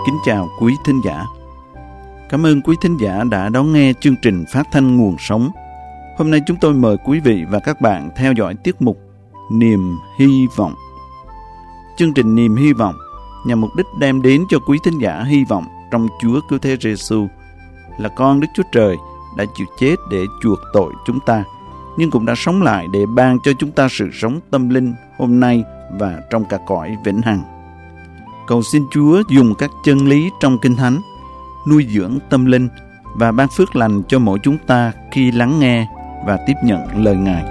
Kính chào quý thính giả. Cảm ơn quý thính giả đã đón nghe chương trình phát thanh Nguồn Sống. Hôm nay chúng tôi mời quý vị và các bạn theo dõi tiết mục Niềm Hy Vọng. Chương trình Niềm Hy Vọng nhằm mục đích đem đến cho quý thính giả hy vọng trong Chúa Cứu Thế Giêsu là con Đức Chúa Trời đã chịu chết để chuộc tội chúng ta, nhưng cũng đã sống lại để ban cho chúng ta sự sống tâm linh hôm nay và trong cả cõi vĩnh hằng. Cầu xin Chúa dùng các chân lý trong Kinh Thánh nuôi dưỡng tâm linh và ban phước lành cho mỗi chúng ta khi lắng nghe và tiếp nhận lời Ngài.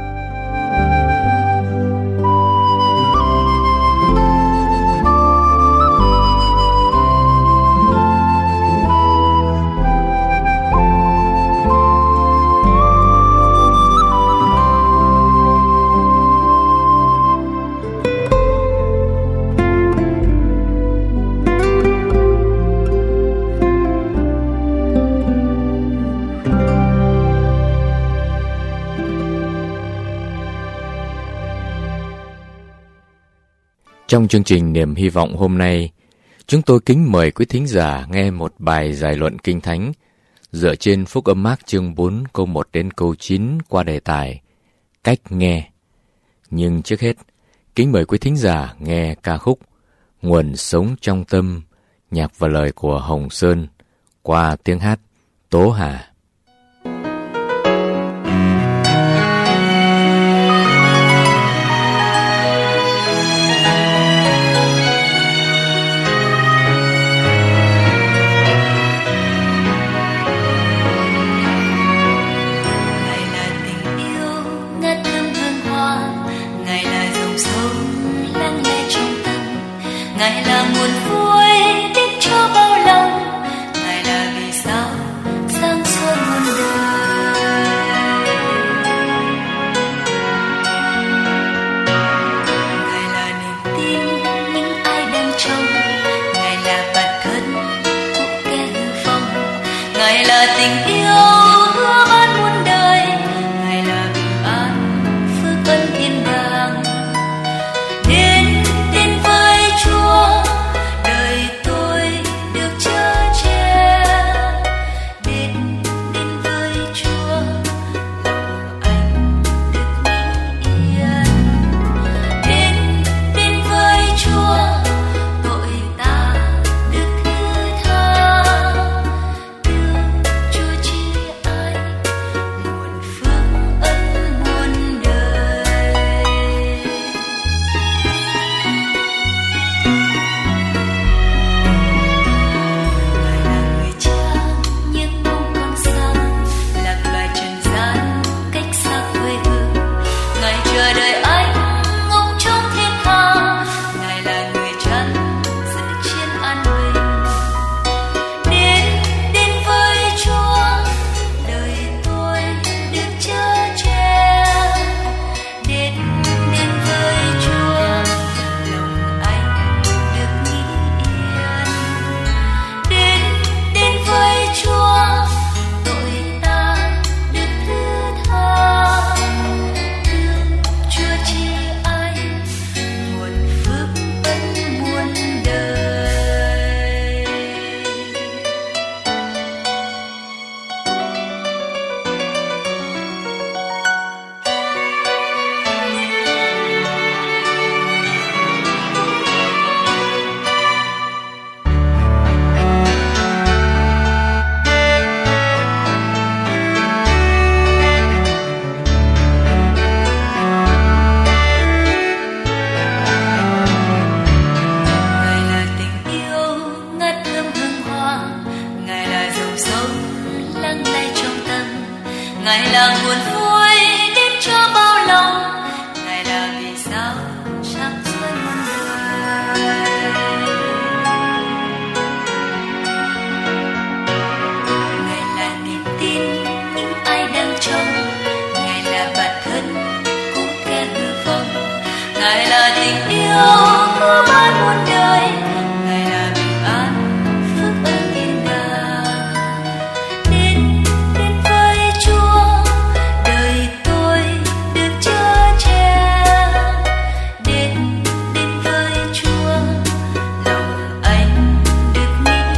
Trong chương trình Niềm Hy Vọng hôm nay, chúng tôi kính mời quý thính giả nghe một bài giải luận Kinh Thánh dựa trên Phúc Âm Mác chương 4 câu 1 đến câu 9 qua đề tài Cách nghe. Nhưng trước hết, kính mời quý thính giả nghe ca khúc Nguồn Sống Trong Tâm, nhạc và lời của Hồng Sơn qua tiếng hát Tố Hà. Ngài là nguồn vui đích cho bao lòng, Ngài là vì sao sáng suốt muôn đời. Ngài là niềm tin những ai đang trông, Ngài là bản thân của kẻ hư vong, Ngài là tình yêu hứa ban muôn đời, Ngài là bình an phước ân thiên đàng. Ngài là nguồn vui đích cho bao lòng, Ngài là vì sao sáng suốt muôn đời. Ngài là niềm tin những ai đang trông, Ngài là bản thân của kẻ hư vong, Ngài là tình yêu của ban muôn đời, Ngài là bình an phước ân thiên đàng. Đến với Chúa, đời tôi được chở che. Đến với Chúa, lòng anh được nghỉ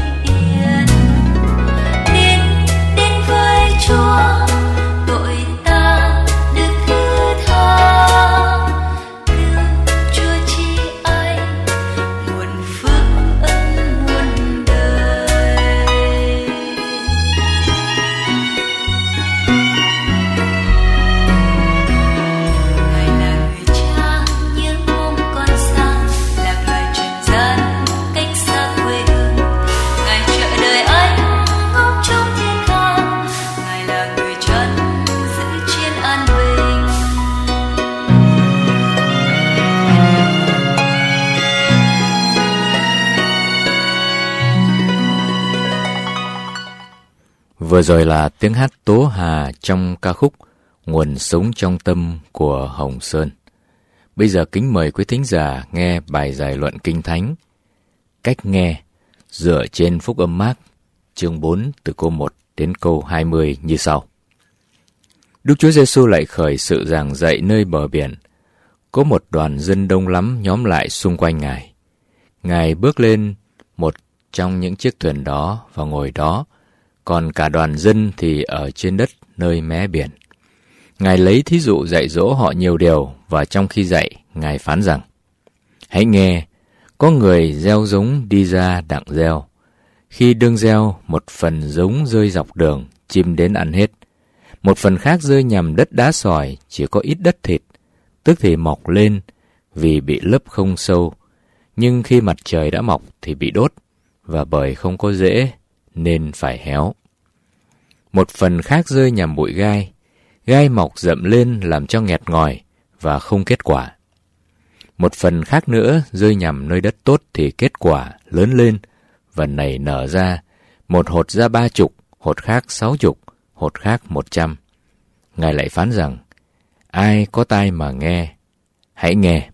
Vừa rồi là tiếng hát tố hà trong ca khúc Nguồn Sống Trong Tâm của Hồng Sơn. Bây giờ kính mời quý thính giả nghe bài giải luận Kinh Thánh Cách nghe dựa trên Phúc Âm Mác chương 4 từ câu 1 đến câu 20 như sau. Đức Chúa Giêsu lại khởi sự giảng dạy nơi bờ biển. Có một đoàn dân đông lắm nhóm lại xung quanh Ngài. Ngài bước lên một trong những chiếc thuyền đó và ngồi đó, còn cả đoàn dân thì ở trên đất nơi mé biển. Ngài lấy thí dụ dạy dỗ họ nhiều điều, và trong khi dạy, Ngài phán rằng: Hãy nghe, có người gieo giống đi ra đặng gieo. Khi đương gieo, một phần giống rơi dọc đường, chim đến ăn hết. Một phần khác rơi nhằm đất đá sỏi, chỉ có ít đất thịt, tức thì mọc lên vì bị lấp không sâu. Nhưng khi mặt trời đã mọc thì bị đốt, và bởi không có rễ nên phải héo. Một phần khác rơi nhằm bụi gai, gai mọc rậm lên làm cho nghẹt ngòi và không kết quả. Một phần khác nữa rơi nhằm nơi đất tốt thì kết quả lớn lên và nảy nở ra, một hột ra 30, hột khác 60, hột khác 100. Ngài lại phán rằng: Ai có tai mà nghe, hãy nghe.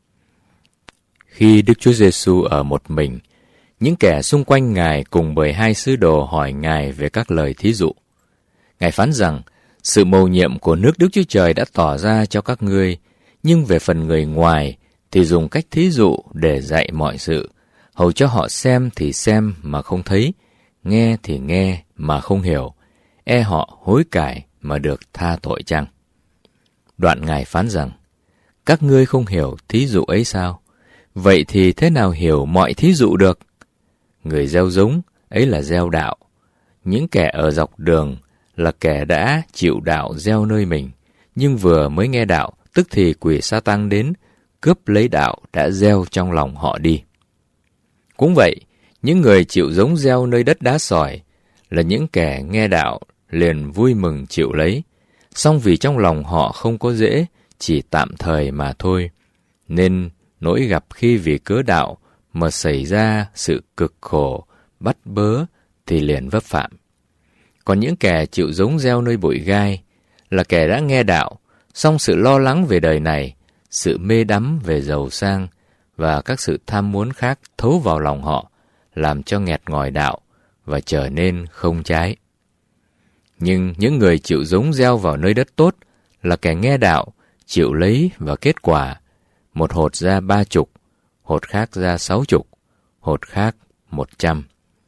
Khi Đức Chúa Giêsu ở một mình, những kẻ xung quanh Ngài cùng 12 sứ đồ hỏi Ngài về các lời thí dụ. Ngài phán rằng: Sự mầu nhiệm của nước Đức Chúa Trời đã tỏ ra cho các ngươi, nhưng về phần người ngoài thì dùng cách thí dụ để dạy mọi sự, hầu cho họ xem thì xem mà không thấy, nghe thì nghe mà không hiểu, e họ hối cải mà được tha tội chăng? Đoạn Ngài phán rằng: Các ngươi không hiểu thí dụ ấy sao? Vậy thì thế nào hiểu mọi thí dụ được? Người gieo giống ấy là gieo đạo. Những kẻ ở dọc đường là kẻ đã chịu đạo gieo nơi mình, nhưng vừa mới nghe đạo, tức thì quỷ Sa-tan đến cướp lấy đạo đã gieo trong lòng họ đi. Cũng vậy, những người chịu giống gieo nơi đất đá sỏi là những kẻ nghe đạo liền vui mừng chịu lấy, song vì trong lòng họ không có rễ, chỉ tạm thời mà thôi, nên nỗi gặp khi vì cớ đạo mà xảy ra sự cực khổ, bắt bớ thì liền vấp phạm. Còn những kẻ chịu giống gieo nơi bụi gai là kẻ đã nghe đạo, song sự lo lắng về đời này, sự mê đắm về giàu sang và các sự tham muốn khác thấu vào lòng họ, làm cho nghẹt ngòi đạo và trở nên không trái. Nhưng những người chịu giống gieo vào nơi đất tốt là kẻ nghe đạo, chịu lấy và kết quả, một hột ra 30, hột khác ra 60, hột khác 100.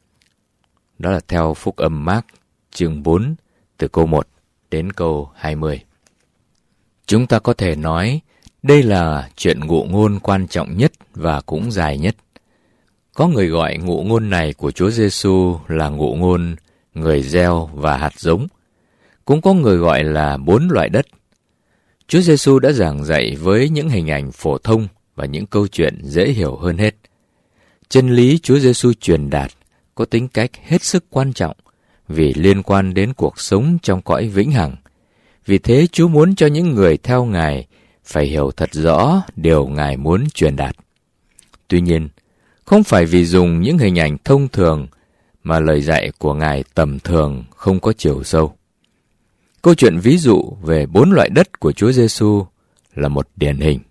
Đó là theo Phúc Âm Mác chương 4 từ câu 1 đến câu 20. Chúng ta có thể nói đây là chuyện ngụ ngôn quan trọng nhất và cũng dài nhất. Có người gọi ngụ ngôn này của Chúa Giêsu là ngụ ngôn người gieo và hạt giống. Cũng có người gọi là 4 loại đất. Chúa Giêsu đã giảng dạy với những hình ảnh phổ thông và những câu chuyện dễ hiểu hơn hết. Chân lý Chúa Giêsu truyền đạt có tính cách hết sức quan trọng vì liên quan đến cuộc sống trong cõi vĩnh hằng. Vì thế Chúa muốn cho những người theo Ngài phải hiểu thật rõ điều Ngài muốn truyền đạt. Tuy nhiên, không phải vì dùng những hình ảnh thông thường mà lời dạy của Ngài tầm thường không có chiều sâu. Câu chuyện ví dụ về 4 loại đất của Chúa Giêsu là một điển hình.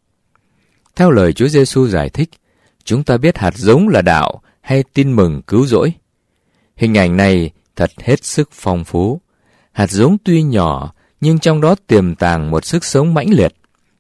Theo lời Chúa Giêsu giải thích, chúng ta biết hạt giống là đạo hay tin mừng cứu rỗi. Hình ảnh này thật hết sức phong phú. Hạt giống tuy nhỏ nhưng trong đó tiềm tàng một sức sống mãnh liệt.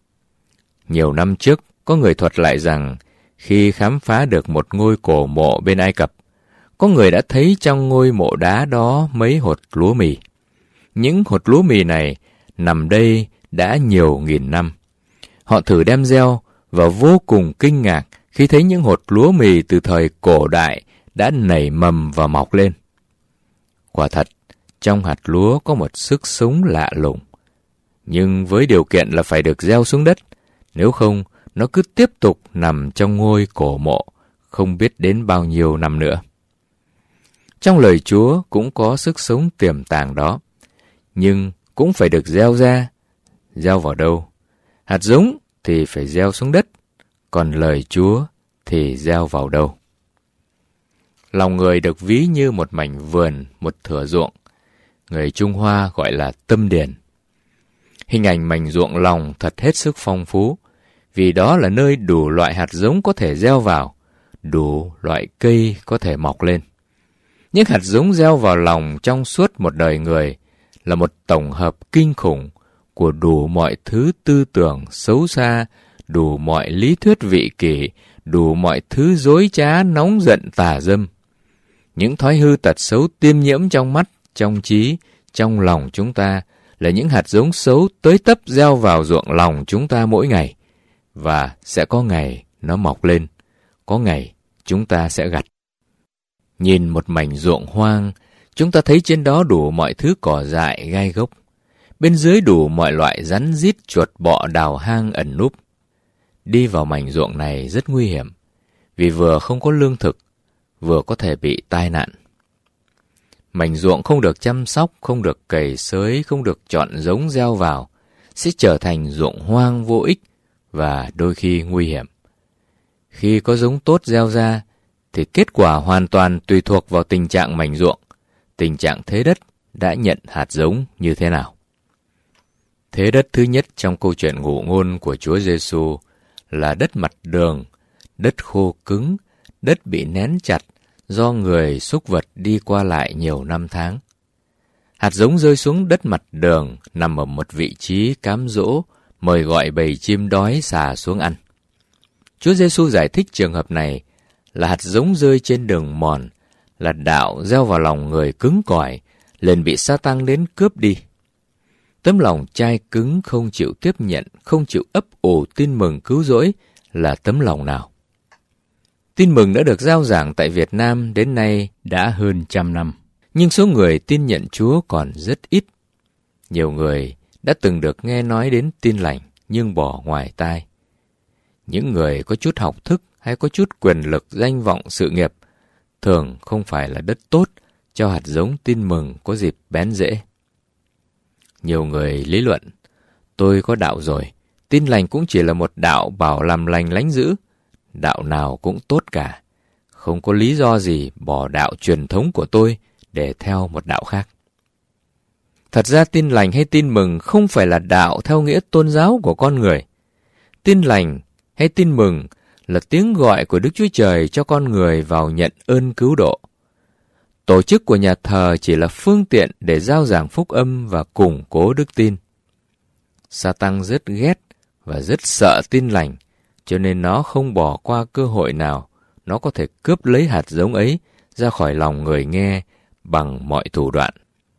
Nhiều năm trước, có người thuật lại rằng khi khám phá được một ngôi cổ mộ bên Ai Cập, có người đã thấy trong ngôi mộ đá đó mấy hột lúa mì. Những hột lúa mì này nằm đây đã nhiều nghìn năm. Họ thử đem gieo và vô cùng kinh ngạc khi thấy những hột lúa mì từ thời cổ đại đã nảy mầm và mọc lên. Quả thật, trong hạt lúa có một sức sống lạ lùng. Nhưng với điều kiện là phải được gieo xuống đất, nếu không, nó cứ tiếp tục nằm trong ngôi cổ mộ, không biết đến bao nhiêu năm nữa. Trong lời Chúa cũng có sức sống tiềm tàng đó, nhưng cũng phải được gieo ra. Gieo vào đâu? Hạt giống thì phải gieo xuống đất, còn lời Chúa thì gieo vào đâu? Lòng người được ví như một mảnh vườn, một thửa ruộng. người Trung Hoa gọi là tâm điền. Hình ảnh mảnh ruộng lòng thật hết sức phong phú, vì đó là nơi đủ loại hạt giống có thể gieo vào, đủ loại cây có thể mọc lên. Những hạt giống gieo vào lòng trong suốt một đời người là một tổng hợp kinh khủng của đủ mọi thứ tư tưởng xấu xa, đủ mọi lý thuyết vị kỷ, đủ mọi thứ dối trá, nóng giận, tà dâm. Những thói hư tật xấu tiêm nhiễm trong mắt, trong trí, trong lòng chúng ta là những hạt giống xấu tới tấp gieo vào ruộng lòng chúng ta mỗi ngày. Và sẽ có ngày nó mọc lên, có ngày chúng ta sẽ gặt. Nhìn một mảnh ruộng hoang, chúng ta thấy trên đó đủ mọi thứ cỏ dại, gai gốc. Bên dưới đủ mọi loại rắn rít, chuột bọ, đào hang ẩn núp. Đi vào mảnh ruộng này rất nguy hiểm, vì vừa không có lương thực, vừa có thể bị tai nạn. Mảnh ruộng không được chăm sóc, không được cày xới, không được chọn giống gieo vào, sẽ trở thành ruộng hoang vô ích và đôi khi nguy hiểm. Khi có giống tốt gieo ra, thì kết quả hoàn toàn tùy thuộc vào tình trạng mảnh ruộng, tình trạng thế đất đã nhận hạt giống như thế nào. Thế đất thứ nhất trong câu chuyện ngụ ngôn của Chúa Giêsu là đất mặt đường, đất khô cứng, đất bị nén chặt do người súc vật đi qua lại nhiều năm tháng. Hạt giống rơi xuống đất mặt đường nằm ở một vị trí cám dỗ, mời gọi bầy chim đói xà xuống ăn. Chúa Giêsu giải thích trường hợp này là hạt giống rơi trên đường mòn, là đạo gieo vào lòng người cứng cỏi, liền bị Sa-tăng đến cướp đi. Tấm lòng chai cứng không chịu tiếp nhận, không chịu ấp ủ tin mừng cứu rỗi là tấm lòng nào? Tin mừng đã được rao giảng tại Việt Nam đến nay đã hơn 100 năm. Nhưng số người tin nhận Chúa còn rất ít. Nhiều người đã từng được nghe nói đến tin lành nhưng bỏ ngoài tai. Những người có chút học thức hay có chút quyền lực, danh vọng, sự nghiệp thường không phải là đất tốt cho hạt giống tin mừng có dịp bén rễ. Nhiều người lý luận, tôi có đạo rồi, tin lành cũng chỉ là một đạo bảo làm lành lánh dữ, đạo nào cũng tốt cả, không có lý do gì bỏ đạo truyền thống của tôi để theo một đạo khác. Thật ra tin lành hay tin mừng không phải là đạo theo nghĩa tôn giáo của con người. Tin lành hay tin mừng là tiếng gọi của Đức Chúa Trời cho con người vào nhận ơn cứu độ. Tổ chức của nhà thờ chỉ là phương tiện để rao giảng phúc âm và củng cố đức tin. Sa-tăng rất ghét và rất sợ tin lành, cho nên nó không bỏ qua cơ hội nào nó có thể cướp lấy hạt giống ấy ra khỏi lòng người nghe bằng mọi thủ đoạn.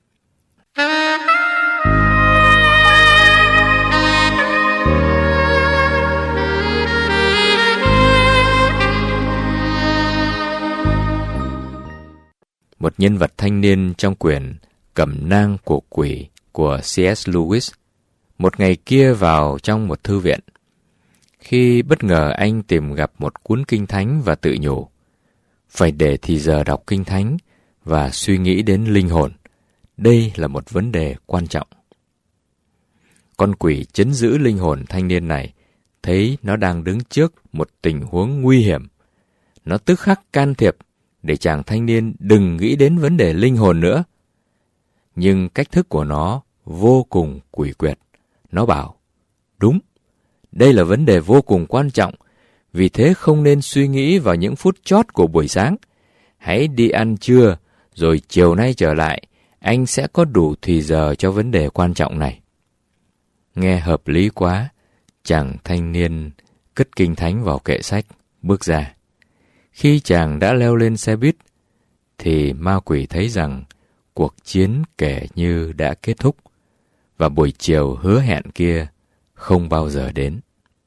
Một nhân vật thanh niên trong quyển Cẩm nang của quỷ của C.S. Lewis một ngày kia vào trong một thư viện. Khi bất ngờ anh tìm gặp một cuốn kinh thánh và tự nhủ, phải để thì giờ đọc kinh thánh và suy nghĩ đến linh hồn. Đây là một vấn đề quan trọng. Con quỷ trấn giữ linh hồn thanh niên này thấy nó đang đứng trước một tình huống nguy hiểm. Nó tức khắc can thiệp để chàng thanh niên đừng nghĩ đến vấn đề linh hồn nữa. Nhưng cách thức của nó vô cùng quỷ quyệt. Nó bảo, đúng, đây là vấn đề vô cùng quan trọng, vì thế không nên suy nghĩ vào những phút chót của buổi sáng. Hãy đi ăn trưa, rồi chiều nay trở lại, anh sẽ có đủ thì giờ cho vấn đề quan trọng này. Nghe hợp lý quá, chàng thanh niên cất kinh thánh vào kệ sách, bước ra. Khi chàng đã leo lên xe buýt, thì ma quỷ thấy rằng cuộc chiến kể như đã kết thúc, và buổi chiều hứa hẹn kia không bao giờ đến.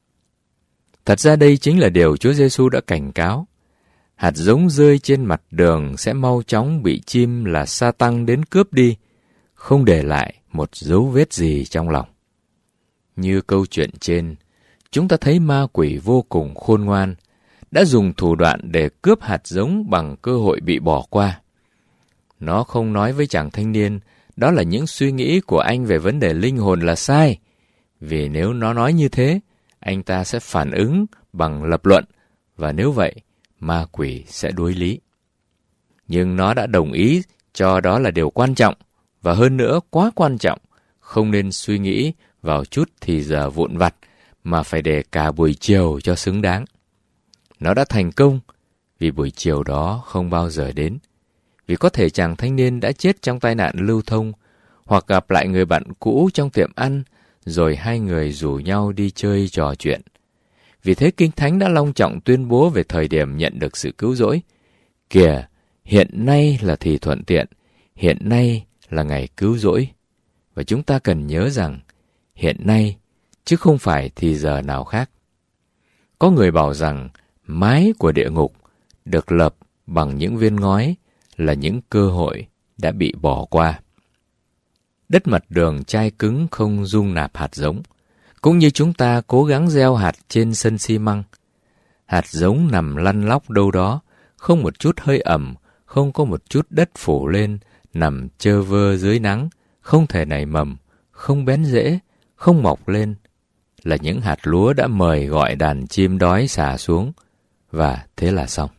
Thật ra đây chính là điều Chúa Giêsu đã cảnh cáo. Hạt giống rơi trên mặt đường sẽ mau chóng bị chim là Sa-tăng đến cướp đi, không để lại một dấu vết gì trong lòng. Như câu chuyện trên, chúng ta thấy ma quỷ vô cùng khôn ngoan, đã dùng thủ đoạn để cướp hạt giống bằng cơ hội bị bỏ qua. Nó không nói với chàng thanh niên, đó là những suy nghĩ của anh về vấn đề linh hồn là sai, vì nếu nó nói như thế, anh ta sẽ phản ứng bằng lập luận, và nếu vậy, ma quỷ sẽ đối lý. Nhưng nó đã đồng ý cho đó là điều quan trọng, Và hơn nữa, quá quan trọng, không nên suy nghĩ vào chút thì giờ vụn vặt, mà phải để cả buổi chiều cho xứng đáng. Nó đã thành công vì buổi chiều đó không bao giờ đến. Vì có thể chàng thanh niên đã chết trong tai nạn lưu thông, hoặc gặp lại người bạn cũ trong tiệm ăn, rồi hai người rủ nhau đi chơi trò chuyện. Vì thế Kinh Thánh đã long trọng tuyên bố về thời điểm nhận được sự cứu rỗi. Kìa, hiện nay là thì thuận tiện, hiện nay là ngày cứu rỗi. Và chúng ta cần nhớ rằng, hiện nay, chứ không phải thì giờ nào khác. Có người bảo rằng, mái của địa ngục được lập bằng những viên ngói là những cơ hội đã bị bỏ qua. Đất mặt đường chai cứng không dung nạp hạt giống, cũng như chúng ta cố gắng gieo hạt trên sân xi măng. Hạt giống nằm lăn lóc đâu đó, không một chút hơi ẩm, không có một chút đất phủ lên, nằm chơ vơ dưới nắng, không thể nảy mầm, không bén rễ, không mọc lên. Là những hạt lúa đã mời gọi đàn chim đói xả xuống, và thế là xong.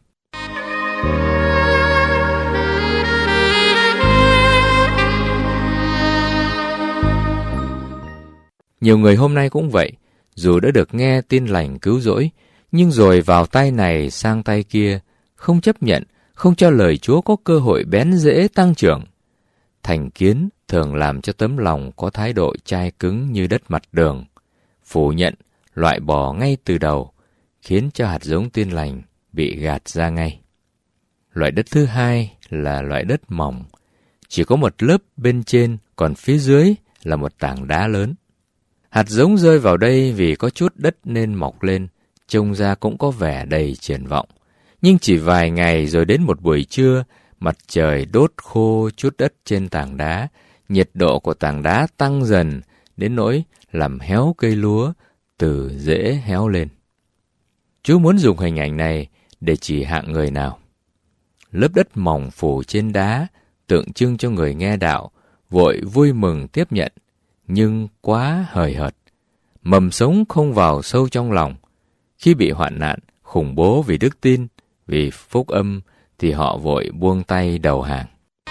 Nhiều người hôm nay cũng vậy, dù đã được nghe tin lành cứu rỗi, nhưng rồi vào tay này sang tay kia, không chấp nhận, không cho lời Chúa có cơ hội bén rễ tăng trưởng. Thành kiến thường làm cho tấm lòng có thái độ chai cứng như đất mặt đường, phủ nhận, loại bỏ ngay từ đầu, khiến cho hạt giống tin lành bị gạt ra ngay. Loại đất thứ hai là loại đất mỏng, chỉ có một lớp bên trên, còn phía dưới là một tảng đá lớn. Hạt giống rơi vào đây vì có chút đất nên mọc lên, trông ra cũng có vẻ đầy triển vọng. Nhưng chỉ vài ngày rồi đến một buổi trưa, mặt trời đốt khô chút đất trên tảng đá, nhiệt độ của tảng đá tăng dần đến nỗi làm héo cây lúa từ rễ héo lên. Chúa muốn dùng hình ảnh này để chỉ hạng người nào. Lớp đất mỏng phủ trên đá tượng trưng cho người nghe đạo, vội vui mừng tiếp nhận, nhưng quá hời hợt. Mầm sống không vào sâu trong lòng. Khi bị hoạn nạn, khủng bố vì đức tin, vì phúc âm, thì họ vội buông tay đầu hàng.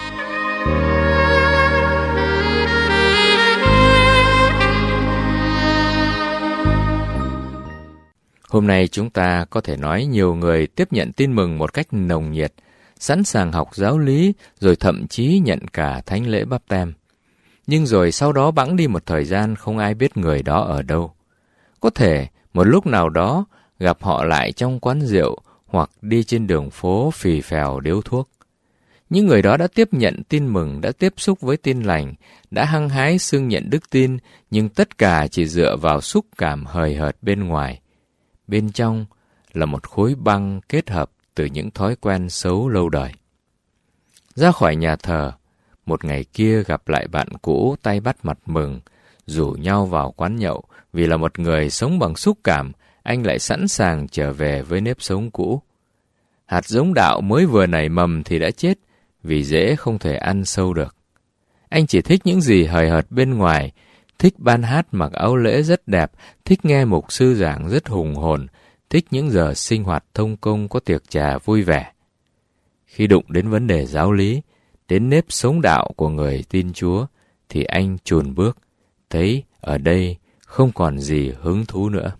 Hôm nay chúng ta có thể nói nhiều người tiếp nhận tin mừng một cách nồng nhiệt, sẵn sàng học giáo lý, rồi thậm chí nhận cả thánh lễ báp têm. Nhưng rồi sau đó bẵng đi một thời gian không ai biết người đó ở đâu. Có thể một lúc nào đó gặp họ lại trong quán rượu hoặc đi trên đường phố phì phèo điếu thuốc. Những người đó đã tiếp nhận tin mừng, đã tiếp xúc với tin lành, đã hăng hái xưng nhận đức tin, nhưng tất cả chỉ dựa vào xúc cảm hời hợt bên ngoài. Bên trong là một khối băng kết hợp từ những thói quen xấu lâu đời. Ra khỏi nhà thờ, một ngày kia gặp lại bạn cũ tay bắt mặt mừng, rủ nhau vào quán nhậu. Vì là một người sống bằng xúc cảm, anh lại sẵn sàng trở về với nếp sống cũ. Hạt giống đạo mới vừa nảy mầm thì đã chết, vì rễ không thể ăn sâu được. Anh chỉ thích những gì hời hợt bên ngoài, thích ban hát mặc áo lễ rất đẹp, thích nghe mục sư giảng rất hùng hồn, thích những giờ sinh hoạt thông công có tiệc trà vui vẻ. Khi đụng đến vấn đề giáo lý, đến nếp sống đạo của người tin Chúa, thì anh chùn bước, thấy ở đây không còn gì hứng thú nữa.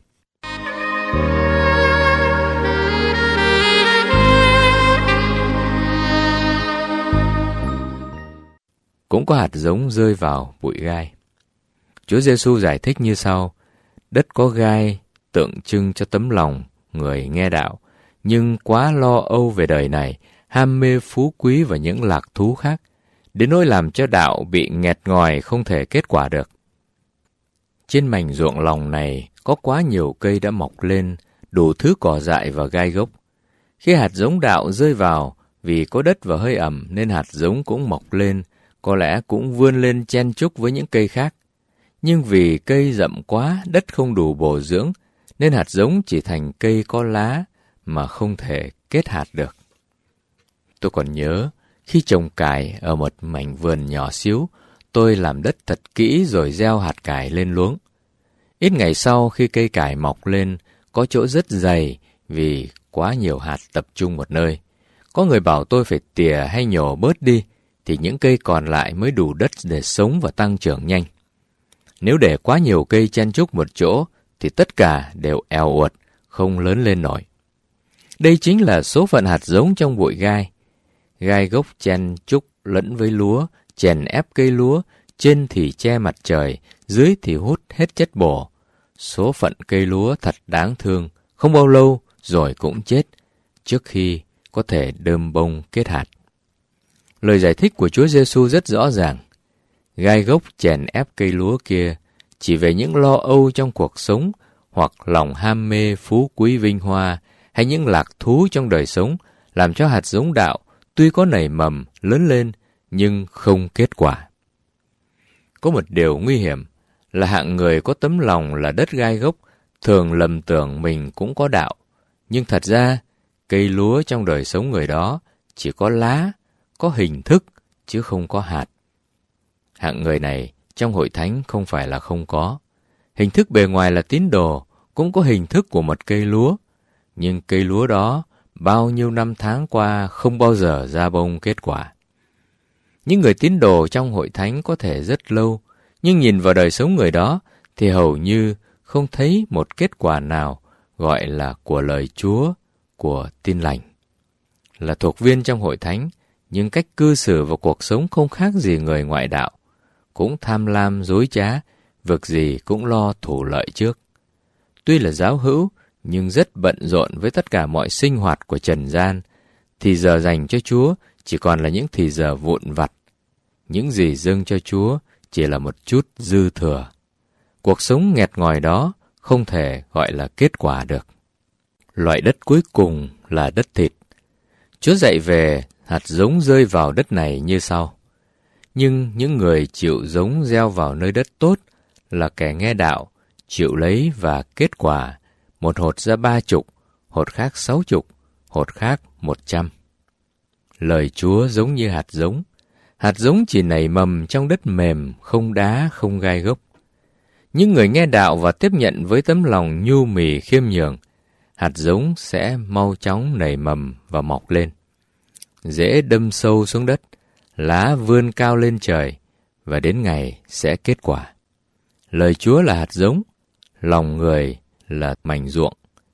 Cũng có hạt giống rơi vào bụi gai. Chúa Giêsu giải thích như sau: đất có gai tượng trưng cho tấm lòng người nghe đạo, nhưng quá lo âu về đời này, ham mê phú quý và những lạc thú khác, đến nỗi làm cho đạo bị nghẹt ngòi không thể kết quả được. Trên mảnh ruộng lòng này có quá nhiều cây đã mọc lên, đủ thứ cỏ dại và gai gốc. Khi hạt giống đạo rơi vào, vì có đất và hơi ẩm nên hạt giống cũng mọc lên, có lẽ cũng vươn lên chen chúc với những cây khác. Nhưng vì cây rậm quá, đất không đủ bổ dưỡng, nên hạt giống chỉ thành cây có lá mà không thể kết hạt được. Tôi còn nhớ, khi trồng cải ở một mảnh vườn nhỏ xíu, tôi làm đất thật kỹ rồi gieo hạt cải lên luống. Ít ngày sau khi cây cải mọc lên, có chỗ rất dày vì quá nhiều hạt tập trung một nơi. Có người bảo tôi phải tỉa hay nhổ bớt đi, thì những cây còn lại mới đủ đất để sống và tăng trưởng nhanh. Nếu để quá nhiều cây chen chúc một chỗ, thì tất cả đều èo uột, không lớn lên nổi. Đây chính là số phận hạt giống trong bụi gai. Gai gốc chen chúc lẫn với lúa, chèn ép cây lúa, trên thì che mặt trời, dưới thì hút hết chất bổ. Số phận cây lúa thật đáng thương, không bao lâu rồi cũng chết, trước khi có thể đơm bông kết hạt. Lời giải thích của Chúa Giêsu rất rõ ràng. Gai gốc chèn ép cây lúa kia chỉ về những lo âu trong cuộc sống, hoặc lòng ham mê phú quý vinh hoa, hay những lạc thú trong đời sống, làm cho hạt giống đạo tuy có nảy mầm, lớn lên, nhưng không kết quả. Có một điều nguy hiểm là hạng người có tấm lòng là đất gai gốc thường lầm tưởng mình cũng có đạo, nhưng thật ra cây lúa trong đời sống người đó chỉ có lá, có hình thức, chứ không có hạt. Hạng người này trong hội thánh không phải là không có. Hình thức bề ngoài là tín đồ, cũng có hình thức của một cây lúa, nhưng cây lúa đó bao nhiêu năm tháng qua không bao giờ ra bông kết quả. Những người tín đồ trong hội thánh có thể rất lâu, nhưng nhìn vào đời sống người đó thì hầu như không thấy một kết quả nào gọi là của lời Chúa, của tin lành. Là thuộc viên trong hội thánh, nhưng cách cư xử và cuộc sống không khác gì người ngoại đạo, cũng tham lam dối trá, việc gì cũng lo thủ lợi trước. Tuy là giáo hữu, nhưng rất bận rộn với tất cả mọi sinh hoạt của trần gian, thì giờ dành cho Chúa chỉ còn là những thì giờ vụn vặt. Những gì dâng cho Chúa chỉ là một chút dư thừa. Cuộc sống nghẹt ngòi đó không thể gọi là kết quả được. Loại đất cuối cùng là đất thịt. Chúa dạy về hạt giống rơi vào đất này như sau. Nhưng những người chịu giống gieo vào nơi đất tốt là kẻ nghe đạo, chịu lấy và kết quả, một hột ra 30, hột khác 60, hột khác 100. Lời Chúa giống như hạt giống. Hạt giống chỉ nảy mầm trong đất mềm, không đá, không gai gốc. Những người nghe đạo và tiếp nhận với tấm lòng nhu mì khiêm nhường, hạt giống sẽ mau chóng nảy mầm và mọc lên. Rễ đâm sâu xuống đất, lá vươn cao lên trời, và đến ngày sẽ kết quả. Lời Chúa là hạt giống, lòng người là mảnh ruộng.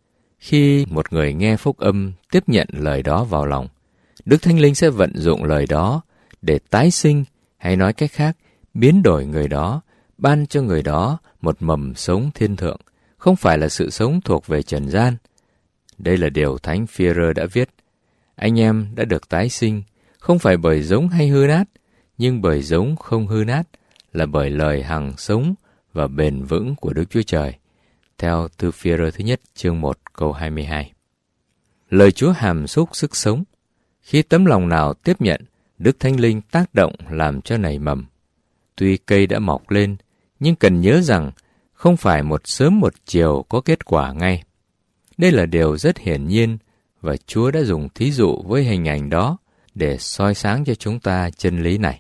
Khi một người nghe phúc âm tiếp nhận lời đó vào lòng, Đức Thánh Linh sẽ vận dụng lời đó để tái sinh, hay nói cách khác, biến đổi người đó, ban cho người đó một mầm sống thiên thượng, không phải là sự sống thuộc về trần gian. Đây là điều Thánh Phi-e-rơ đã viết. Anh em đã được tái sinh, không phải bởi giống hay hư nát, nhưng bởi giống không hư nát, là bởi lời hằng sống và bền vững của Đức Chúa Trời. Theo thư Phi-e-rơ thứ nhất, chương 1, câu 22. Lời Chúa hàm xúc sức sống. Khi tấm lòng nào tiếp nhận, Đức Thánh Linh tác động làm cho nảy mầm. Tuy cây đã mọc lên, nhưng cần nhớ rằng không phải một sớm một chiều có kết quả ngay. Đây là điều rất hiển nhiên, và Chúa đã dùng thí dụ với hình ảnh đó để soi sáng cho chúng ta chân lý này.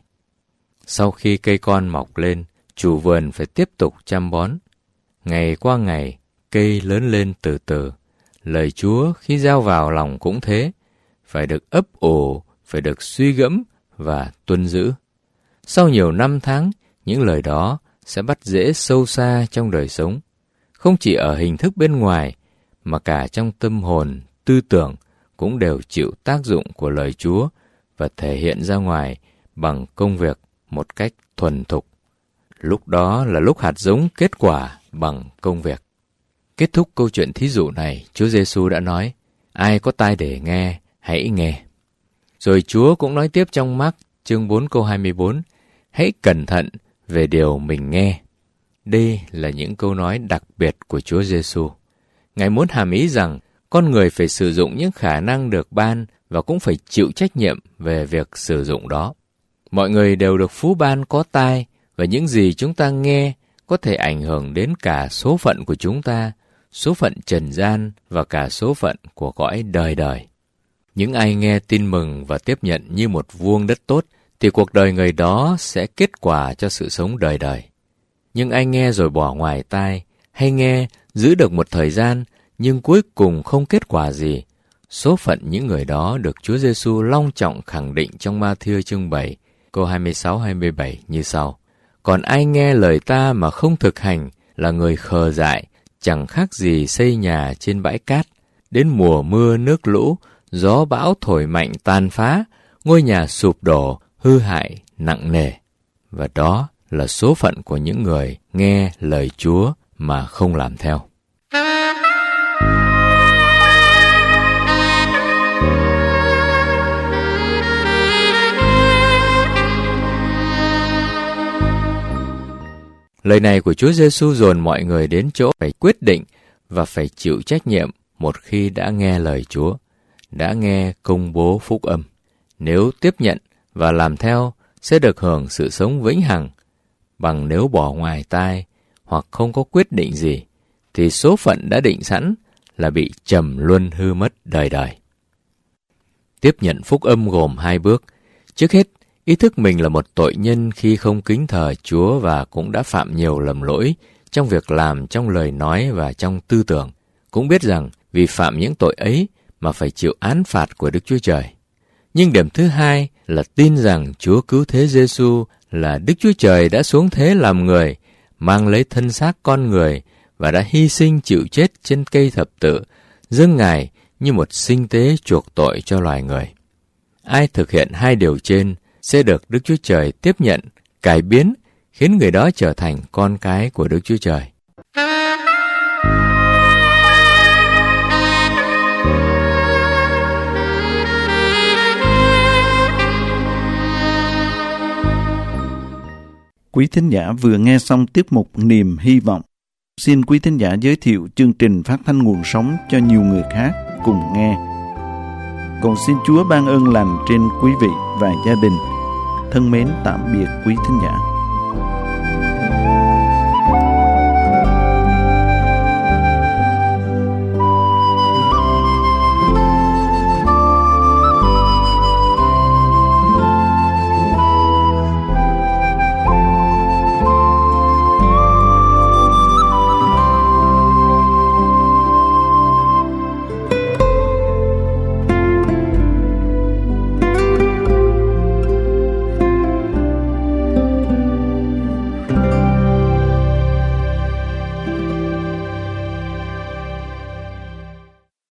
Sau khi cây con mọc lên, chủ vườn phải tiếp tục chăm bón. Ngày qua ngày, cây lớn lên từ từ. Lời Chúa khi gieo vào lòng cũng thế, phải được ấp ủ, phải được suy gẫm và tuân giữ. Sau nhiều năm tháng, những lời đó sẽ bắt rễ sâu xa trong đời sống, không chỉ ở hình thức bên ngoài, mà cả trong tâm hồn, tư tưởng cũng đều chịu tác dụng của lời Chúa và thể hiện ra ngoài bằng công việc một cách thuần thục. Lúc đó là lúc hạt giống kết quả bằng công việc. Kết thúc câu chuyện thí dụ này, Chúa Giêsu đã nói, ai có tai để nghe, hãy nghe. Rồi Chúa cũng nói tiếp trong Mác chương 4 câu 24, hãy cẩn thận về điều mình nghe. Đây là những câu nói đặc biệt của Chúa Giêsu. Ngài muốn hàm ý rằng con người phải sử dụng những khả năng được ban và cũng phải chịu trách nhiệm về việc sử dụng đó. Mọi người đều được phú ban có tai, và những gì chúng ta nghe có thể ảnh hưởng đến cả số phận của chúng ta, số phận trần gian và cả số phận của cõi đời đời. Những ai nghe tin mừng và tiếp nhận như một vuông đất tốt, thì cuộc đời người đó sẽ kết quả cho sự sống đời đời. Nhưng ai nghe rồi bỏ ngoài tai, hay nghe giữ được một thời gian, nhưng cuối cùng không kết quả gì, số phận những người đó được Chúa Giêsu long trọng khẳng định trong Ma-thi-ơ chương 7, câu 26-27 như sau. Còn ai nghe lời ta mà không thực hành là người khờ dại, chẳng khác gì xây nhà trên bãi cát. Đến mùa mưa nước lũ, gió bão thổi mạnh tàn phá, ngôi nhà sụp đổ, hư hại, nặng nề. Và đó là số phận của những người nghe lời Chúa mà không làm theo. Lời này của Chúa Giêsu dồn mọi người đến chỗ phải quyết định và phải chịu trách nhiệm một khi đã nghe lời Chúa, đã nghe công bố phúc âm. Nếu tiếp nhận và làm theo sẽ được hưởng sự sống vĩnh hằng, bằng nếu bỏ ngoài tai hoặc không có quyết định gì thì số phận đã định sẵn là bị trầm luân hư mất đời đời. Tiếp nhận phúc âm gồm 2 bước. Trước hết, ý thức mình là một tội nhân khi không kính thờ Chúa và cũng đã phạm nhiều lầm lỗi trong việc làm, trong lời nói và trong tư tưởng. Cũng biết rằng vì phạm những tội ấy mà phải chịu án phạt của Đức Chúa Trời. Nhưng điểm thứ hai là tin rằng Chúa cứu thế Giêsu là Đức Chúa Trời đã xuống thế làm người, mang lấy thân xác con người và đã hy sinh chịu chết trên cây thập tự, dâng Ngài như một sinh tế chuộc tội cho loài người. Ai thực hiện 2 điều trên sẽ được Đức Chúa Trời tiếp nhận, cải biến, khiến người đó trở thành con cái của Đức Chúa Trời. Quý thính giả vừa nghe xong tiết mục Niềm Hy Vọng. Xin quý thính giả giới thiệu chương trình phát thanh nguồn sống cho nhiều người khác cùng nghe. Cầu xin Chúa ban ơn lành trên quý vị và gia đình. Thân mến tạm biệt quý thính giả.